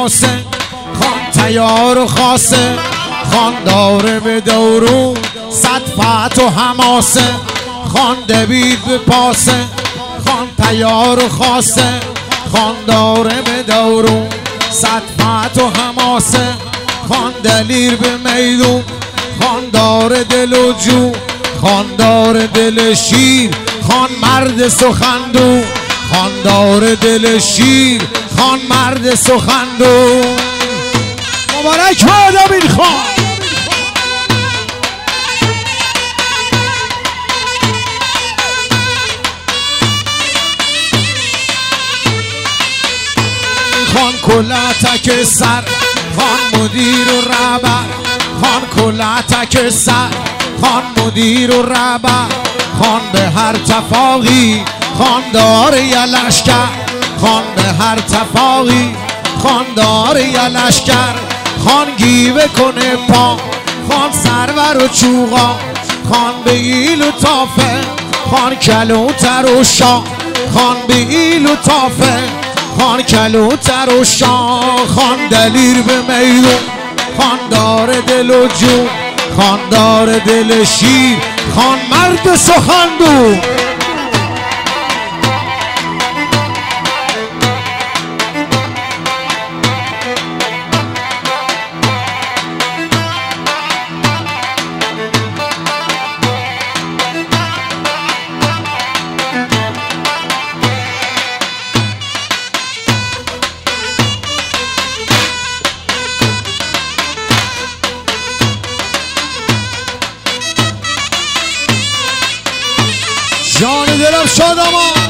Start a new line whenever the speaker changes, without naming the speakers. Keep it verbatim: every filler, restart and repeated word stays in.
پاسه خان تیار و خاصه خان داره به دورون صد فتح و حماسه خان دوید به پاسه خان تیار و خاصه خان داره به دورون صد فتح و حماسه خان دلیر به میدون خان داره دل و جو خان داره دل شیر خان مرد سخندو خان داره دل شیر خان مرد سخندو مبارک باد امین خان. خان کلاتک سر خان مدیر و رهبر خان کلاتک سر خان مدیر و رهبر خان به هر تفاقی خان داره یه لشکر خان به هر تفاقی خان داره یه لشکر خان گیوه کنه پا خان سرور و چوغا خان به ایل و تافه خان کلوتر و شاه خان به ایل و تافه خان کلوتر و شاه خان دلیر به میدون خان داره دل و جون خان داره دل شیر خان مرد سخندو جان دلم شادمان